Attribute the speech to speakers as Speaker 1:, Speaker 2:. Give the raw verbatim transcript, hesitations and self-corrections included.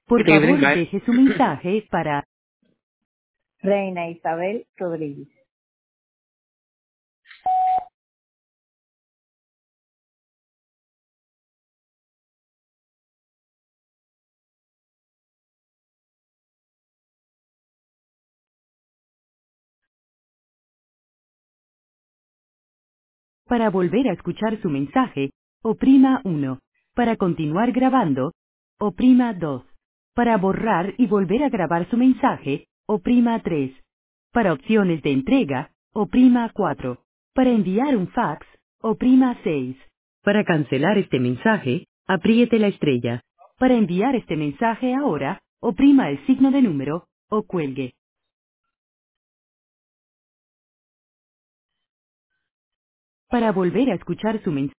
Speaker 1: Por
Speaker 2: Good evening,
Speaker 1: favor,
Speaker 2: guys.
Speaker 1: deje su mensaje para
Speaker 3: Reina Isabel Rodríguez.
Speaker 1: Para volver a escuchar su mensaje, oprima uno. Para continuar grabando, oprima dos. Para borrar y volver a grabar su mensaje, oprima tres. Para opciones de entrega, oprima cuatro. Para enviar un fax, oprima seis. Para cancelar este mensaje, apriete la estrella. Para enviar este mensaje ahora, oprima el signo de número, o cuelgue. Para volver a escuchar su mensaje,